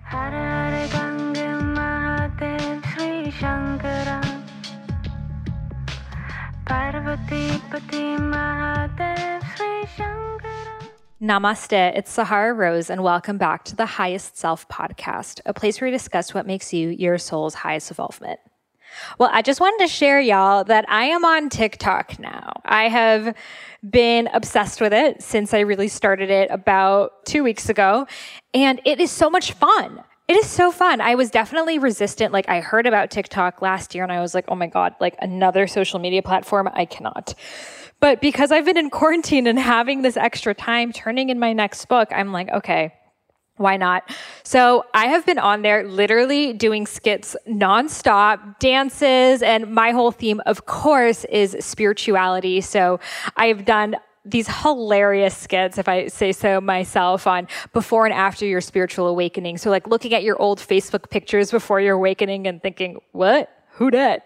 हर हर गंगे महादेव श्री शंकरा पार्वती पति Mahadev Shri Shankara. Namaste, it's Sahara Rose, and welcome back to the Highest Self podcast, a place where we discuss what makes you your soul's highest evolvement. Well, I just wanted to share, y'all, that I am on TikTok now. I have been obsessed with it since I really started it about 2 weeks ago, and it is so much fun. It is so fun. I was definitely resistant. Like, I heard about TikTok last year, and I was like, oh my God, like another social media platform, I cannot. But because I've been in quarantine and having this extra time turning in my next book, I'm like, okay, why not? So I have been on there literally doing skits nonstop, dances, and my whole theme, of course, is spirituality. So I've done these hilarious skits, if I say so myself, on before and after your spiritual awakening. So like looking at your old Facebook pictures before your awakening and thinking, what? Who dat?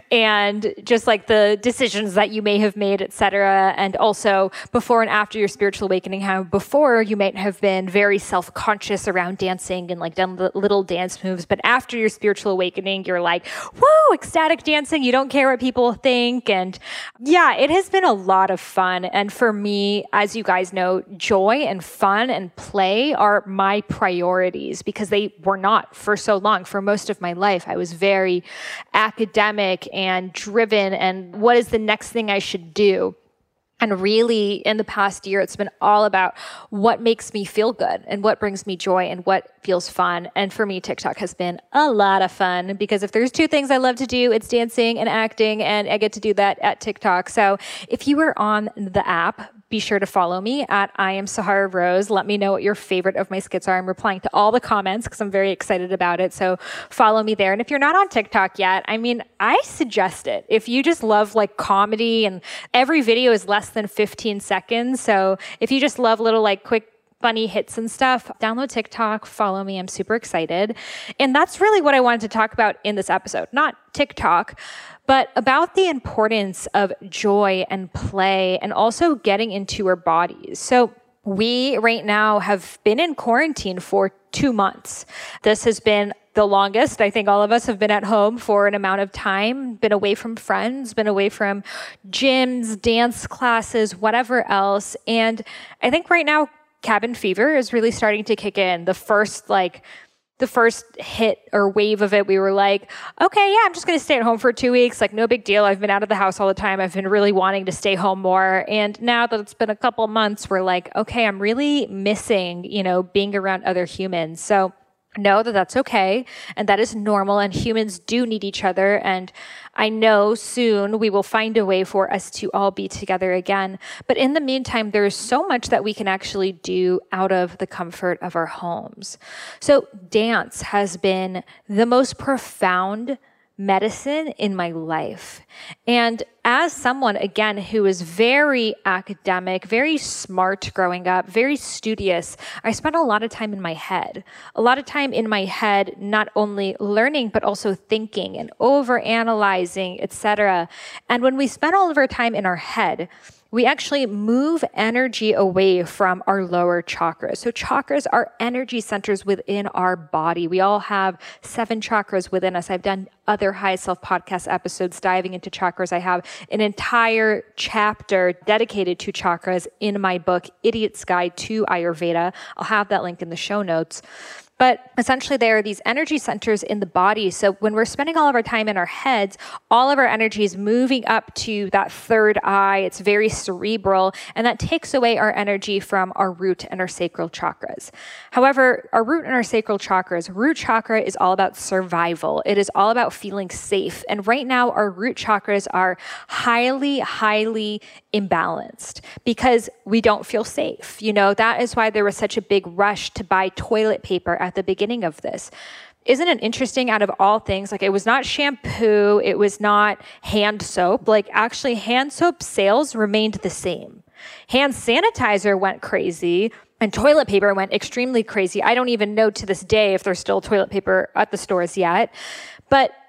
And just like the decisions that you may have made, et cetera. And also before and after your spiritual awakening, how before you might have been very self-conscious around dancing and like done the little dance moves. But after your spiritual awakening, you're like, woo, ecstatic dancing. You don't care what people think. And yeah, it has been a lot of fun. And for me, as you guys know, joy and fun and play are my priorities because they were not for so long. For most of my life, I was very academic and driven and what is the next thing I should do. And really, in the past year, it's been all about what makes me feel good and what brings me joy and what feels fun. And for me, TikTok has been a lot of fun because if there's two things I love to do, it's dancing and acting, and I get to do that at TikTok. So if you are on the app, be sure to follow me at I am Sahara Rose. Let me know what your favorite of my skits are. I'm replying to all the comments because I'm very excited about it. So follow me there. And if you're not on TikTok yet, I mean, I suggest it. If you just love like comedy, and every video is less than 15 seconds. So if you just love little like quick funny hits and stuff, download TikTok, follow me. I'm super excited. And that's really what I wanted to talk about in this episode. Not TikTok, but about the importance of joy and play and also getting into our bodies. So we right now have been in quarantine for 2 months. This has been the longest. I think all of us have been at home for an amount of time, been away from friends, been away from gyms, dance classes, whatever else. And I think right now, cabin fever is really starting to kick in. The first hit or wave of it, we were like, okay, yeah, I'm just going to stay at home for 2 weeks. Like, no big deal. I've been out of the house all the time. I've been really wanting to stay home more. And now that it's been a couple months, we're like, okay, I'm really missing, being around other humans. So know that that's okay. And that is normal. And humans do need each other. And I know soon we will find a way for us to all be together again. But in the meantime, there is so much that we can actually do out of the comfort of our homes. So dance has been the most profound medicine in my life. And as someone, again, who is very academic, very smart growing up, very studious, I spent a lot of time in my head. A lot of time in my head, not only learning, but also thinking and overanalyzing, etc. And when we spend all of our time in our head, we actually move energy away from our lower chakras. So chakras are energy centers within our body. We all have 7 chakras within us. I've done other High Self podcast episodes diving into chakras. I have an entire chapter dedicated to chakras in my book, Idiot's Guide to Ayurveda. I'll have that link in the show notes. But essentially, there are these energy centers in the body. So when we're spending all of our time in our heads, all of our energy is moving up to that third eye. It's very cerebral, and that takes away our energy from our root and our sacral chakras. However, our root and our sacral chakras, root chakra is all about survival. It is all about feeling safe. And right now, our root chakras are highly, highly imbalanced because we don't feel safe. That is why there was such a big rush to buy toilet paper at the beginning of this. Isn't it interesting, out of all things, like it was not shampoo, it was not hand soap, like actually hand soap sales remained the same. Hand sanitizer went crazy and toilet paper went extremely crazy. I don't even know to this day if there's still toilet paper at the stores yet. But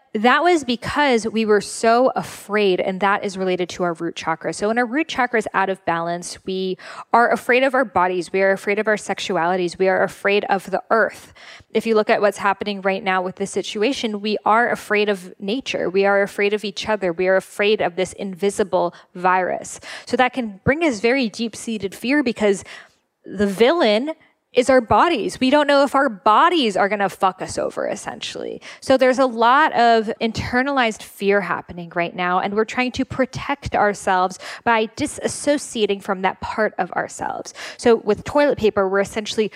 that was because we were so afraid, and that is related to our root chakra. So when our root chakra is out of balance, we are afraid of our bodies. We are afraid of our sexualities. We are afraid of the earth. If you look at what's happening right now with this situation, we are afraid of nature. We are afraid of each other. We are afraid of this invisible virus. So that can bring us very deep-seated fear because the villain is our bodies. We don't know if our bodies are going to fuck us over, essentially. So there's a lot of internalized fear happening right now, and we're trying to protect ourselves by disassociating from that part of ourselves. So with toilet paper, we're essentially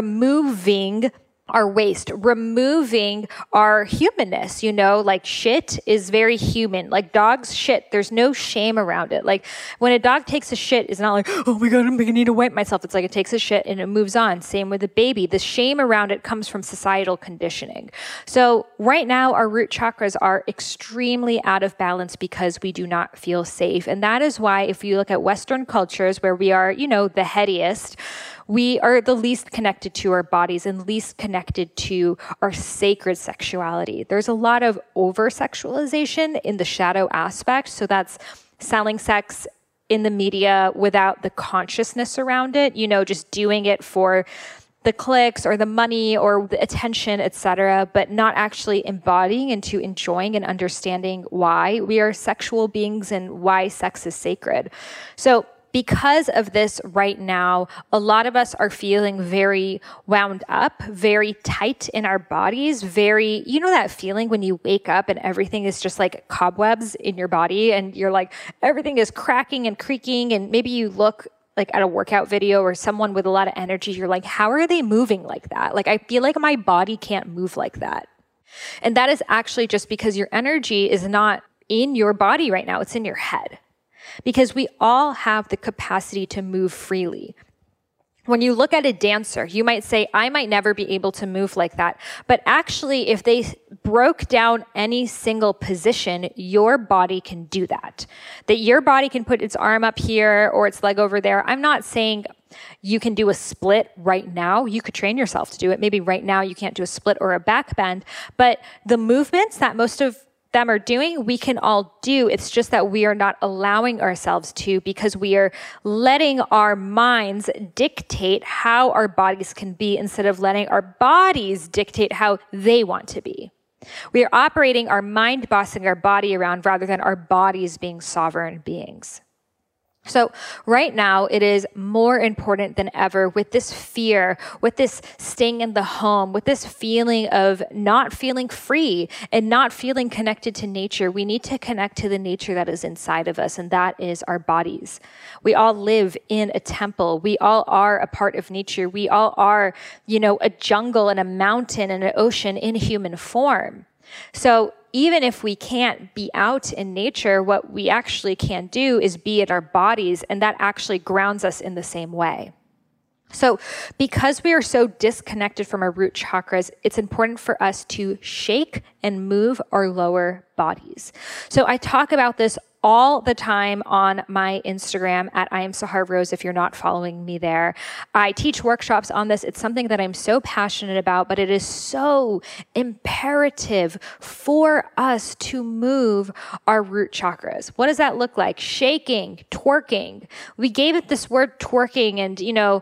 removing our waste, removing our humanness, like shit is very human. Like dogs shit, there's no shame around it. Like when a dog takes a shit, it's not like, oh my God, I need to wipe myself. It's like it takes a shit and it moves on. Same with a baby. The shame around it comes from societal conditioning. So right now, our root chakras are extremely out of balance because we do not feel safe. And that is why if you look at Western cultures where we are, the headiest, we are the least connected to our bodies and least connected to our sacred sexuality. There's a lot of over-sexualization in the shadow aspect. So that's selling sex in the media without the consciousness around it, just doing it for the clicks or the money or the attention, etc., but not actually embodying into enjoying and understanding why we are sexual beings and why sex is sacred. So because of this right now, a lot of us are feeling very wound up, very tight in our bodies, very, that feeling when you wake up and everything is just like cobwebs in your body and you're like, everything is cracking and creaking, and maybe you look like at a workout video or someone with a lot of energy, you're like, how are they moving like that? Like, I feel like my body can't move like that. And that is actually just because your energy is not in your body right now, it's in your head. Because we all have the capacity to move freely. When you look at a dancer, you might say, I might never be able to move like that. But actually, if they broke down any single position, your body can do that. That your body can put its arm up here or its leg over there. I'm not saying you can do a split right now. You could train yourself to do it. Maybe right now you can't do a split or a back bend. But the movements that most of them are doing, we can all do. It's just that we are not allowing ourselves to because we are letting our minds dictate how our bodies can be instead of letting our bodies dictate how they want to be. We are operating our mind bossing our body around rather than our bodies being sovereign beings. So right now, it is more important than ever with this fear, with this staying in the home, with this feeling of not feeling free and not feeling connected to nature. We need to connect to the nature that is inside of us, and that is our bodies. We all live in a temple. We all are a part of nature. We all are, a jungle and a mountain and an ocean in human form. So even if we can't be out in nature, what we actually can do is be in our bodies, and that actually grounds us in the same way. So because we are so disconnected from our root chakras, it's important for us to shake and move our lower bodies. So I talk about this all the time on my Instagram at I am Sahar Rose if you're not following me there. I teach workshops on this. It's something that I'm so passionate about, but it is so imperative for us to move our root chakras. What does that look like? Shaking, twerking. We gave it this word twerking, and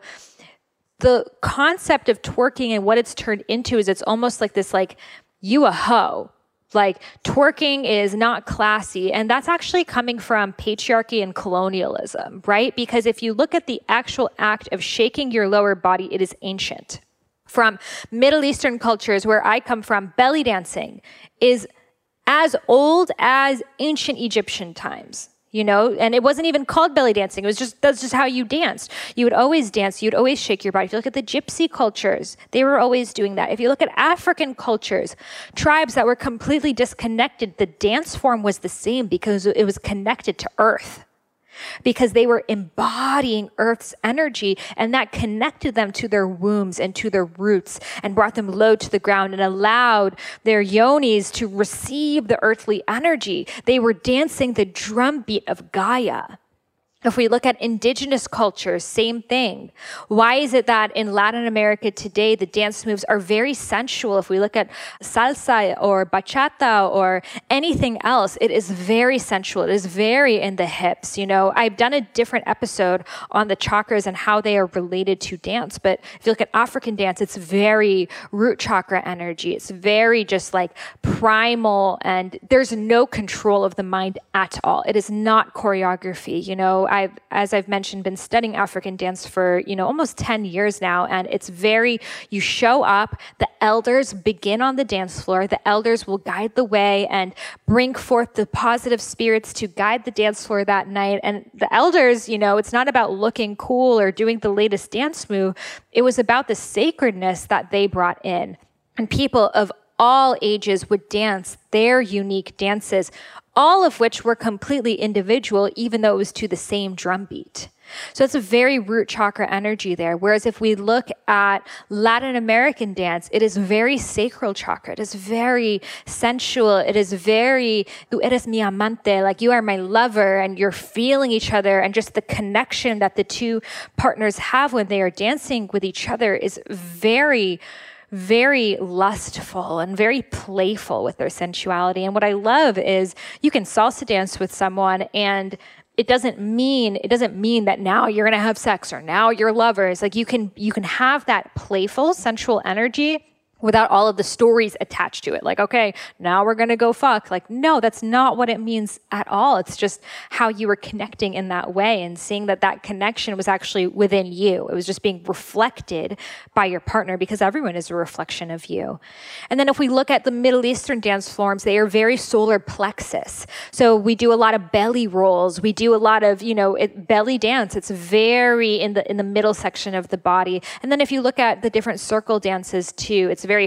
the concept of twerking and what it's turned into is it's almost like this, like, you a hoe. Like, twerking is not classy. And that's actually coming from patriarchy and colonialism, right? Because if you look at the actual act of shaking your lower body, it is ancient. From Middle Eastern cultures, where I come from, belly dancing is as old as ancient Egyptian times. And it wasn't even called belly dancing. That's just how you danced. You would always dance. You'd always shake your body. If you look at the gypsy cultures, they were always doing that. If you look at African cultures, tribes that were completely disconnected, the dance form was the same because it was connected to earth. Because they were embodying Earth's energy, and that connected them to their wombs and to their roots and brought them low to the ground and allowed their yonis to receive the earthly energy. They were dancing the drumbeat of Gaia. If we look at indigenous cultures, same thing. Why is it that in Latin America today, the dance moves are very sensual? If we look at salsa or bachata or anything else, it is very sensual. It is very in the hips. I've done a different episode on the chakras and how they are related to dance. But if you look at African dance, it's very root chakra energy. It's very just like primal, and there's no control of the mind at all. It is not choreography. As I've mentioned, been studying African dance for, almost 10 years now. And it's you show up, the elders begin on the dance floor. The elders will guide the way and bring forth the positive spirits to guide the dance floor that night. And the elders, it's not about looking cool or doing the latest dance move. It was about the sacredness that they brought in. And people of all ages would dance their unique dances, all of which were completely individual, even though it was to the same drum beat. So it's a very root chakra energy there. Whereas if we look at Latin American dance, it is very sacral chakra. It is very sensual. It is very, tú eres mi amante, like you are my lover, and you're feeling each other. And just the connection that the two partners have when they are dancing with each other is very, very lustful and very playful with their sensuality. And what I love is you can salsa dance with someone and it doesn't mean that now you're going to have sex or now you're lovers. Like you can have that playful, sensual energy without all of the stories attached to it. Like, okay, now we're going to go fuck. Like, no, that's not what it means at all. It's just how you were connecting in that way and seeing that connection was actually within you. It was just being reflected by your partner because everyone is a reflection of you. And then if we look at the Middle Eastern dance forms, they are very solar plexus. So we do a lot of belly rolls. We do a lot of, belly dance. It's very in the middle section of the body. And then if you look at the different circle dances too, it's very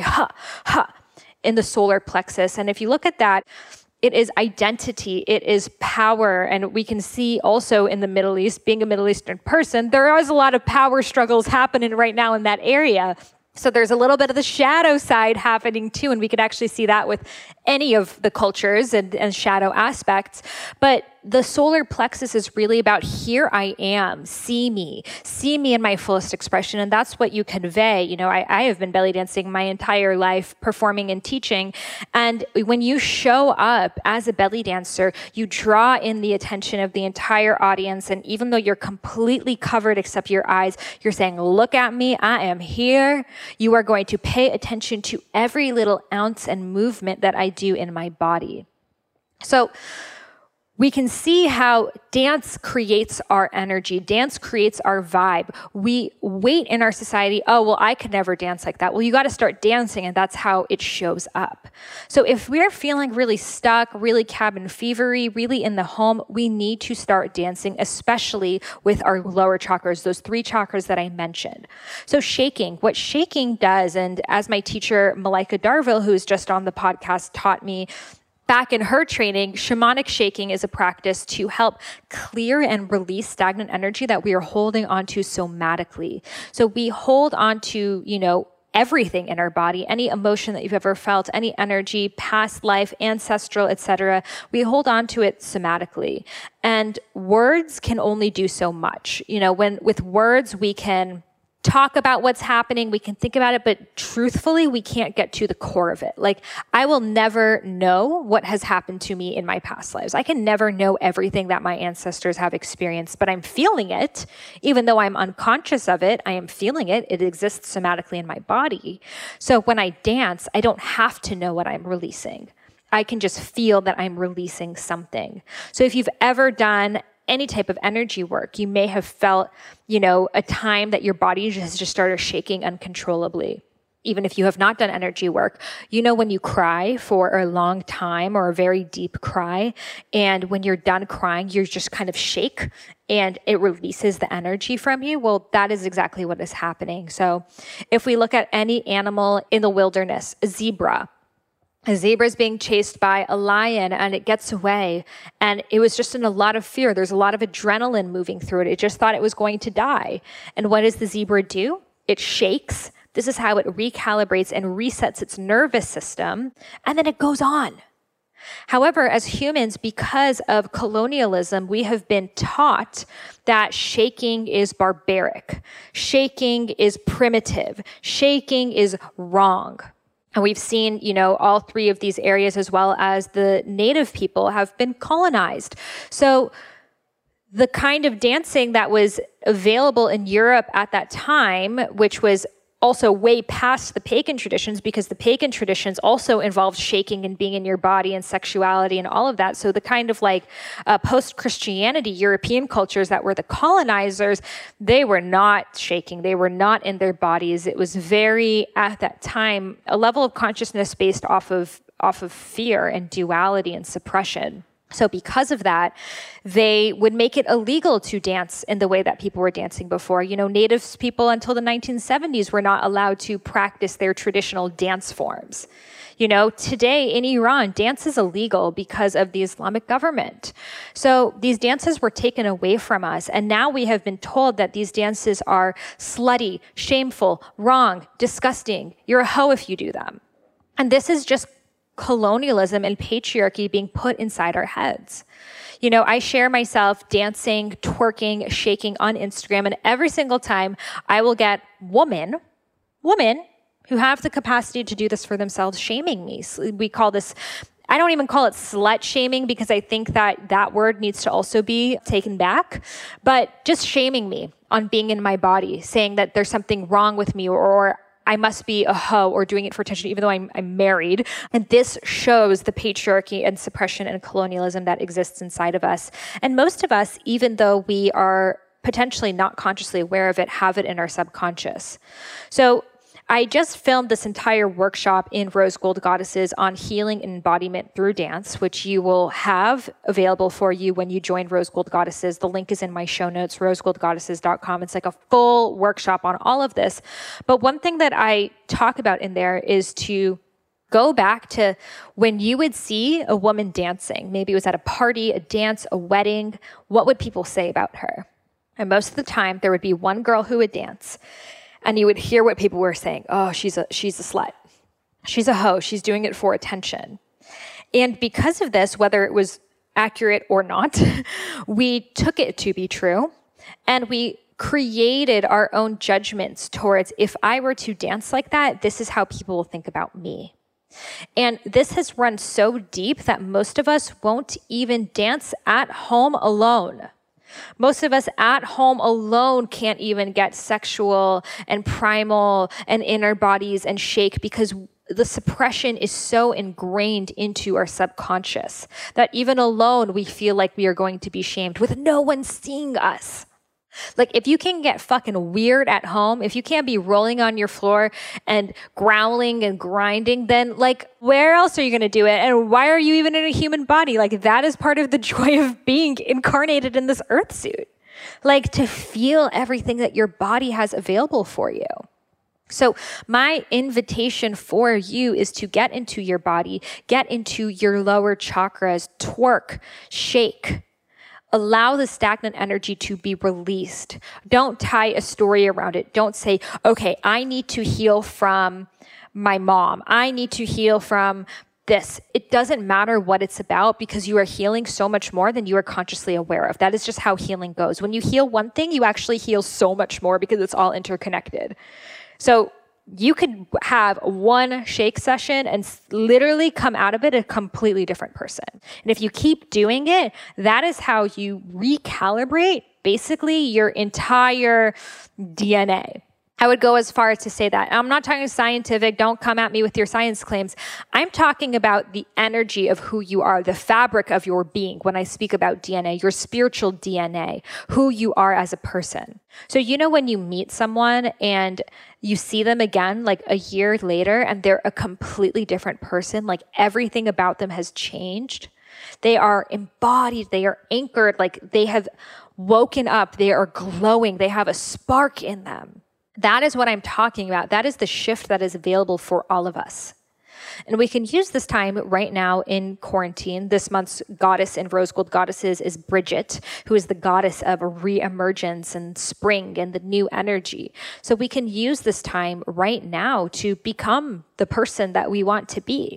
in the solar plexus. And if you look at that, it is identity, it is power. And we can see also in the Middle East, being a Middle Eastern person, there is a lot of power struggles happening right now in that area. So there's a little bit of the shadow side happening too, and we could actually see that with any of the cultures and shadow aspects. But the solar plexus is really about here I am, see me in my fullest expression. And that's what you convey. I have been belly dancing my entire life, performing and teaching. And when you show up as a belly dancer, you draw in the attention of the entire audience. And even though you're completely covered except your eyes, you're saying, look at me, I am here. You are going to pay attention to every little ounce and movement that I do in my body. So we can see how dance creates our energy. Dance creates our vibe. We wait in our society, oh, well, I could never dance like that. Well, you got to start dancing, and that's how it shows up. So if we're feeling really stuck, really cabin fevery, really in the home, we need to start dancing, especially with our lower chakras, those 3 chakras that I mentioned. So shaking, what shaking does, and as my teacher, Malika Darville, who's just on the podcast, taught me, back in her training, shamanic shaking is a practice to help clear and release stagnant energy that we are holding onto somatically. So we hold onto, everything in our body, any emotion that you've ever felt, any energy, past life, ancestral, etc. We hold on to it somatically. And words can only do so much. When with words we can talk about what's happening, we can think about it, but truthfully, we can't get to the core of it. Like, I will never know what has happened to me in my past lives. I can never know everything that my ancestors have experienced, but I'm feeling it. Even though I'm unconscious of it, I am feeling it. It exists somatically in my body. So when I dance, I don't have to know what I'm releasing. I can just feel that I'm releasing something. So if you've ever done any type of energy work, you may have felt, a time that your body has just started shaking uncontrollably. Even if you have not done energy work, when you cry for a long time or a very deep cry, and when you're done crying, you're just kind of shake and it releases the energy from you. Well, that is exactly what is happening. So if we look at any animal in the wilderness, a zebra is being chased by a lion and it gets away. And it was just in a lot of fear. There's a lot of adrenaline moving through it. It just thought it was going to die. And what does the zebra do? It shakes. This is how it recalibrates and resets its nervous system. And then it goes on. However, as humans, because of colonialism, we have been taught that shaking is barbaric, shaking is primitive, shaking is wrong. And we've seen, all three of these areas, as well as the native people, have been colonized. So the kind of dancing that was available in Europe at that time, which was also way past the pagan traditions, because the pagan traditions also involved shaking and being in your body and sexuality and all of that. So the kind of post-Christianity European cultures that were the colonizers, they were not shaking. They were not in their bodies. It was very, at that time, a level of consciousness based off of fear and duality and suppression. So because of that, they would make it illegal to dance in the way that people were dancing before. Native people until the 1970s were not allowed to practice their traditional dance forms. Today in Iran, dance is illegal because of the Islamic government. So these dances were taken away from us. And now we have been told that these dances are slutty, shameful, wrong, disgusting. You're a hoe if you do them. And this is just colonialism and patriarchy being put inside our heads. I share myself dancing, twerking, shaking on Instagram, and every single time I will get women who have the capacity to do this for themselves shaming me. We call this, I don't even call it slut shaming, because I think that word needs to also be taken back, but just shaming me on being in my body, saying that there's something wrong with me, or I must be a hoe, or doing it for attention, even though I'm married. And this shows the patriarchy and suppression and colonialism that exists inside of us. And most of us, even though we are potentially not consciously aware of it, have it in our subconscious. So I just filmed this entire workshop in Rose Gold Goddesses on healing and embodiment through dance, which you will have available for you when you join Rose Gold Goddesses. The link is in my show notes, rosegoldgoddesses.com. It's like a full workshop on all of this. But one thing that I talk about in there is to go back to when you would see a woman dancing. Maybe it was at a party, a dance, a wedding. What would people say about her? And most of the time, there would be one girl who would dance, and you would hear what people were saying. Oh, she's a slut. She's a hoe. She's doing it for attention. And because of this, whether it was accurate or not, we took it to be true, and we created our own judgments towards, if I were to dance like that, this is how people will think about me. And this has run so deep that most of us won't even dance at home alone. Most of us at home alone can't even get sexual and primal and inner bodies and shake, because the suppression is so ingrained into our subconscious that even alone we feel like we are going to be shamed with no one seeing us. Like, if you can get fucking weird at home, if you can't be rolling on your floor and growling and grinding, then where else are you going to do it? And why are you even in a human body? That is part of the joy of being incarnated in this earth suit. To feel everything that your body has available for you. So my invitation for you is to get into your body, get into your lower chakras, twerk, shake. Allow the stagnant energy to be released. Don't tie a story around it. Don't say, okay, I need to heal from my mom. I need to heal from this. It doesn't matter what it's about, because you are healing so much more than you are consciously aware of. That is just how healing goes. When you heal one thing, you actually heal so much more, because it's all interconnected. So you could have one shake session and literally come out of it a completely different person. And if you keep doing it, that is how you recalibrate basically your entire DNA. I would go as far as to say that. I'm not talking scientific. Don't come at me with your science claims. I'm talking about the energy of who you are, the fabric of your being. When I speak about DNA, your spiritual DNA, who you are as a person. So, when you meet someone and you see them again, a year later, and they're a completely different person, everything about them has changed. They are embodied. They are anchored. They have woken up. They are glowing. They have a spark in them. That is what I'm talking about. That is the shift that is available for all of us. And we can use this time right now in quarantine. This month's goddess in Rose Gold Goddesses is Bridget, who is the goddess of re-emergence and spring and the new energy. So we can use this time right now to become the person that we want to be.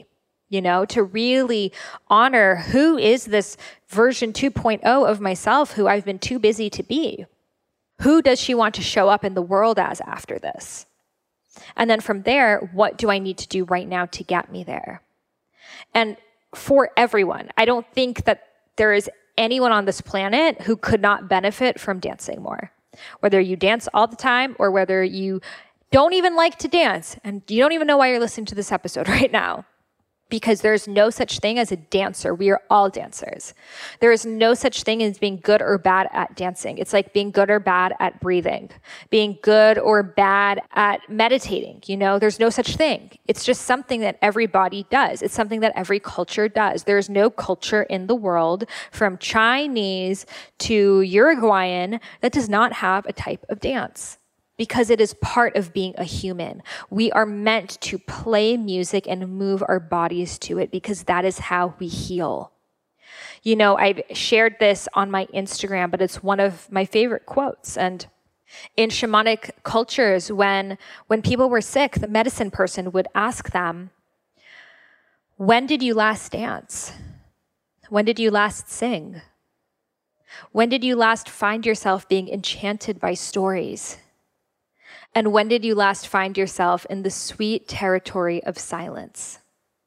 to really honor who is this version 2.0 of myself who I've been too busy to be. Who does she want to show up in the world as after this? And then from there, what do I need to do right now to get me there? And for everyone, I don't think that there is anyone on this planet who could not benefit from dancing more. Whether you dance all the time or whether you don't even like to dance and you don't even know why you're listening to this episode right now. Because there's no such thing as a dancer. We are all dancers. There is no such thing as being good or bad at dancing. It's like being good or bad at breathing, being good or bad at meditating. There's no such thing. It's just something that everybody does. It's something that every culture does. There's no culture in the world, from Chinese to Uruguayan, that does not have a type of dance. Because it is part of being a human. We are meant to play music and move our bodies to it because that is how we heal. I've shared this on my Instagram, but it's one of my favorite quotes. And in shamanic cultures, when people were sick, the medicine person would ask them, when did you last dance? When did you last sing? When did you last find yourself being enchanted by stories? And when did you last find yourself in the sweet territory of silence?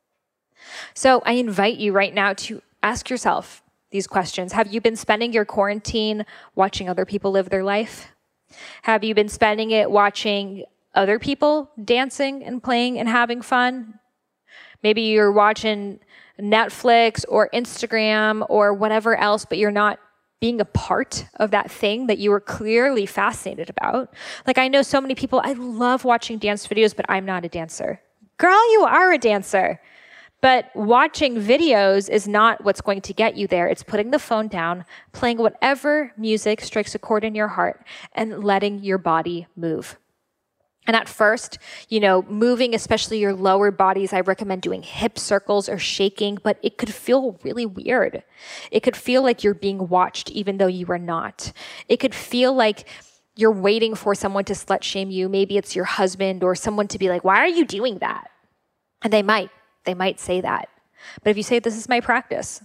So I invite you right now to ask yourself these questions. Have you been spending your quarantine watching other people live their life? Have you been spending it watching other people dancing and playing and having fun? Maybe you're watching Netflix or Instagram or whatever else, but you're not being a part of that thing that you were clearly fascinated about. Like, I know so many people, I love watching dance videos, but I'm not a dancer. Girl, you are a dancer. But watching videos is not what's going to get you there. It's putting the phone down, playing whatever music strikes a chord in your heart, and letting your body move. And at first, moving, especially your lower bodies, I recommend doing hip circles or shaking, but it could feel really weird. It could feel like you're being watched even though you are not. It could feel like you're waiting for someone to slut shame you. Maybe it's your husband or someone to be like, why are you doing that? And they might say that. But if you say, this is my practice,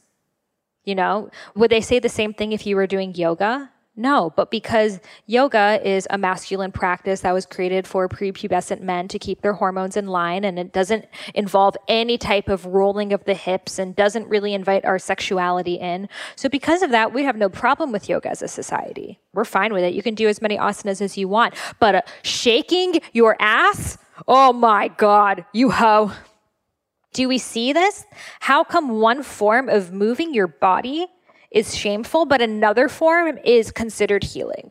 would they say the same thing if you were doing yoga? No, but because yoga is a masculine practice that was created for prepubescent men to keep their hormones in line, and it doesn't involve any type of rolling of the hips and doesn't really invite our sexuality in. So because of that, we have no problem with yoga as a society. We're fine with it. You can do as many asanas as you want. But shaking your ass? Oh my God, you hoe. Do we see this? How come one form of moving your body is shameful, but another form is considered healing?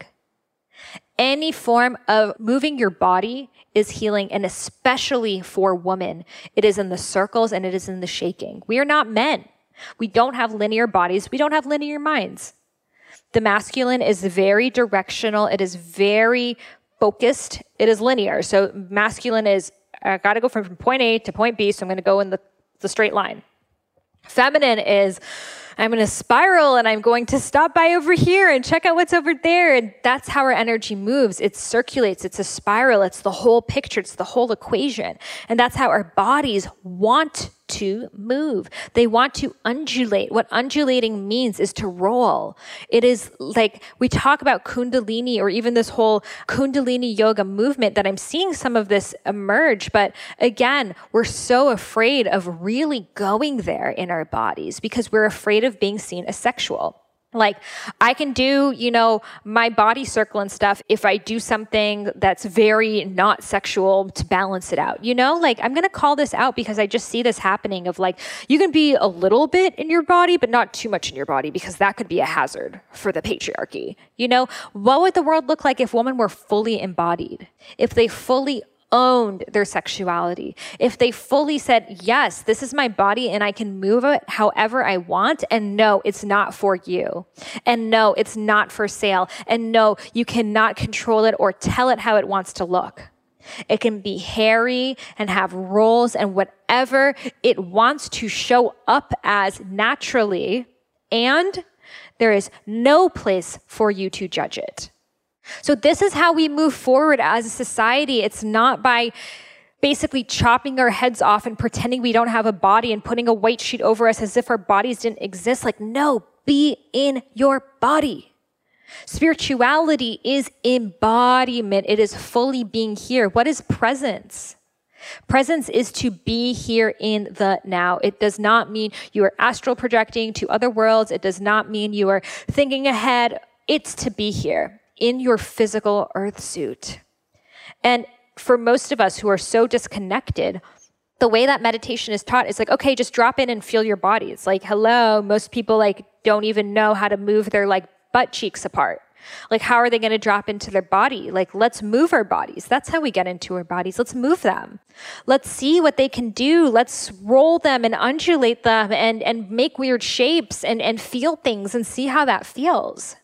Any form of moving your body is healing, and especially for women, it is in the circles and it is in the shaking. We are not men. We don't have linear bodies. We don't have linear minds. The masculine is very directional. It is very focused. It is linear. So masculine is, I got to go from point A to point B, so I'm going to go in the straight line. Feminine is, I'm going to spiral and I'm going to stop by over here and check out what's over there. And that's how our energy moves. It circulates. It's a spiral. It's the whole picture. It's the whole equation. And that's how our bodies want to move. They want to undulate. What undulating means is to roll. It is like we talk about Kundalini, or even this whole Kundalini yoga movement, that I'm seeing some of this emerge. But again, we're so afraid of really going there in our bodies because we're afraid of being seen as sexual. Like, I can do, my body circle and stuff if I do something that's very not sexual to balance it out. Like, I'm going to call this out because I just see this happening of like, you can be a little bit in your body, but not too much in your body, because that could be a hazard for the patriarchy. What would the world look like if women were fully embodied? If they fully owned their sexuality, if they fully said, yes, this is my body and I can move it however I want, and no, it's not for you, and no, it's not for sale, and no, you cannot control it or tell it how it wants to look. It can be hairy and have rolls and whatever it wants to show up as naturally, and there is no place for you to judge it. So this is how we move forward as a society. It's not by basically chopping our heads off and pretending we don't have a body and putting a white sheet over us as if our bodies didn't exist. Like, no, be in your body. Spirituality is embodiment. It is fully being here. What is presence? Presence is to be here in the now. It does not mean you are astral projecting to other worlds. It does not mean you are thinking ahead. It's to be here in your physical earth suit. And for most of us who are so disconnected, the way that meditation is taught is like, okay, just drop in and feel your body. It's like, hello, most people like don't even know how to move their like butt cheeks apart. Like, how are they going to drop into their body? Like, let's move our bodies. That's how we get into our bodies. Let's move them. Let's see what they can do. Let's roll them and undulate them and make weird shapes and feel things and see how that feels.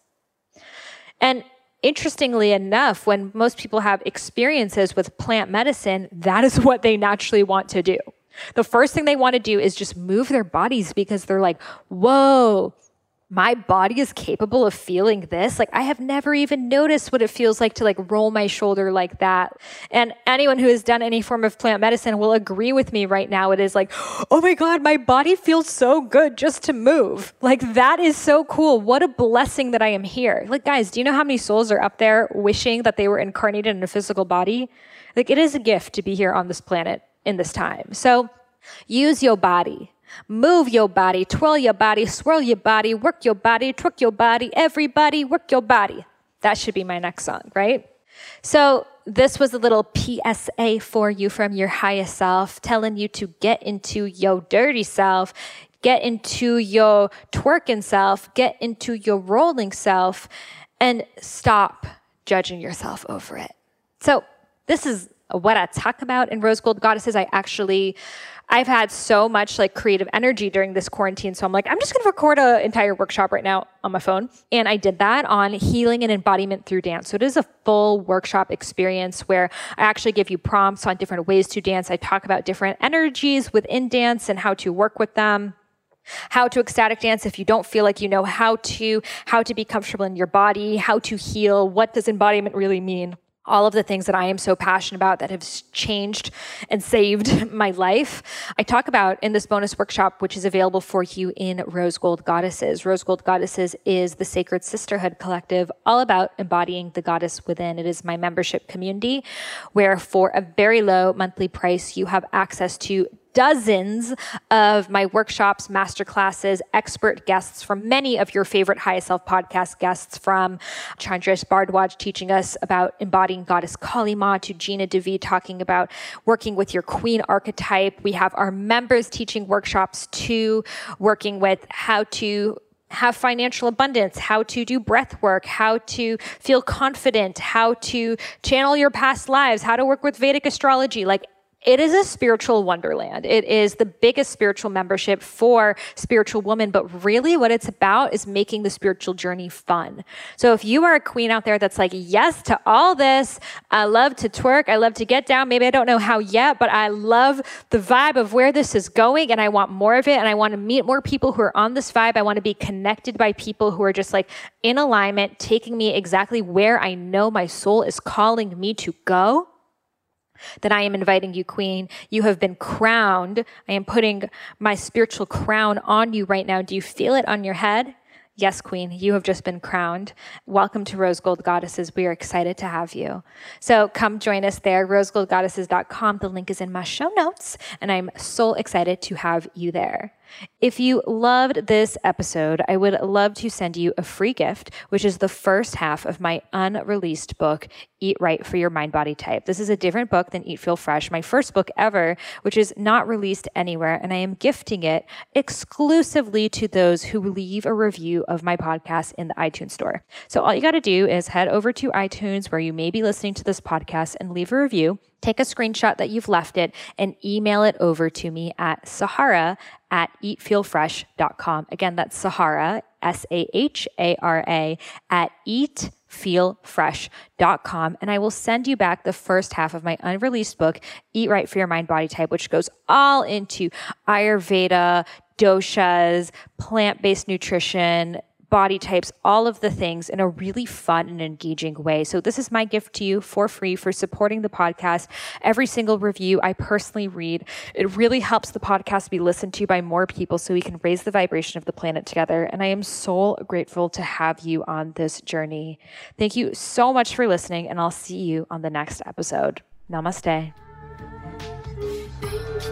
And interestingly enough, when most people have experiences with plant medicine, that is what they naturally want to do. The first thing they want to do is just move their bodies because they're like, whoa, my body is capable of feeling this. Like, I have never even noticed what it feels like to like roll my shoulder like that. And anyone who has done any form of plant medicine will agree with me right now. It is like, oh my God, my body feels so good just to move. Like, that is so cool. What a blessing that I am here. Like, guys, do you know how many souls are up there wishing that they were incarnated in a physical body? Like, it is a gift to be here on this planet in this time. So use your body. Move your body, twirl your body, swirl your body, work your body, twerk your body, everybody work your body. That should be my next song, right? So this was a little PSA for you from your highest self, telling you to get into your dirty self, get into your twerking self, get into your rolling self, and stop judging yourself over it. So this is what I talk about in Rose Gold Goddesses. I've had so much like creative energy during this quarantine. So I'm like, I'm just going to record an entire workshop right now on my phone. And I did that on healing and embodiment through dance. So it is a full workshop experience where I actually give you prompts on different ways to dance. I talk about different energies within dance and how to work with them. How to ecstatic dance if you don't feel like you know how to be comfortable in your body, how to heal, what does embodiment really mean? All of the things that I am so passionate about that have changed and saved my life, I talk about in this bonus workshop, which is available for you in Rose Gold Goddesses. Rose Gold Goddesses is the Sacred Sisterhood collective, all about embodying the goddess within. It is my membership community where for a very low monthly price, you have access to dozens of my workshops, masterclasses, expert guests from many of your favorite Highest Self podcast guests, from Chandresh Bhardwaj teaching us about embodying Goddess Kali Ma to Gina Devi talking about working with your queen archetype. We have our members teaching workshops too, working with how to have financial abundance, how to do breath work, how to feel confident, how to channel your past lives, how to work with Vedic astrology. Like, it is a spiritual wonderland. It is the biggest spiritual membership for spiritual women, but really what it's about is making the spiritual journey fun. So if you are a queen out there that's like, yes to all this, I love to twerk, I love to get down, maybe I don't know how yet, but I love the vibe of where this is going and I want more of it and I want to meet more people who are on this vibe. I want to be connected by people who are just like in alignment, taking me exactly where I know my soul is calling me to go. Then I am inviting you, queen. You have been crowned. I am putting my spiritual crown on you right now. Do you feel it on your head? Yes, queen, you have just been crowned. Welcome to Rose Gold Goddesses. We are excited to have you. So come join us there, rosegoldgoddesses.com. The link is in my show notes, and I'm so excited to have you there. If you loved this episode, I would love to send you a free gift, which is the first half of my unreleased book, Eat Right for Your Mind Body Type. This is a different book than Eat Feel Fresh, my first book ever, which is not released anywhere, and I am gifting it exclusively to those who leave a review of my podcast in the iTunes store. So all you got to do is head over to iTunes, where you may be listening to this podcast, and leave a review. Take a screenshot that you've left it and email it over to me at Sahara@eatfeelfresh.com. Again, that's Sahara, Sahara, at eatfeelfresh.com. And I will send you back the first half of my unreleased book, Eat Right for Your Mind Body Type, which goes all into Ayurveda, doshas, plant-based nutrition, body types, all of the things in a really fun and engaging way. So this is my gift to you for free for supporting the podcast. Every single review I personally read. It really helps the podcast be listened to by more people so we can raise the vibration of the planet together. And I am so grateful to have you on this journey. Thank you so much for listening, and I'll see you on the next episode. Namaste.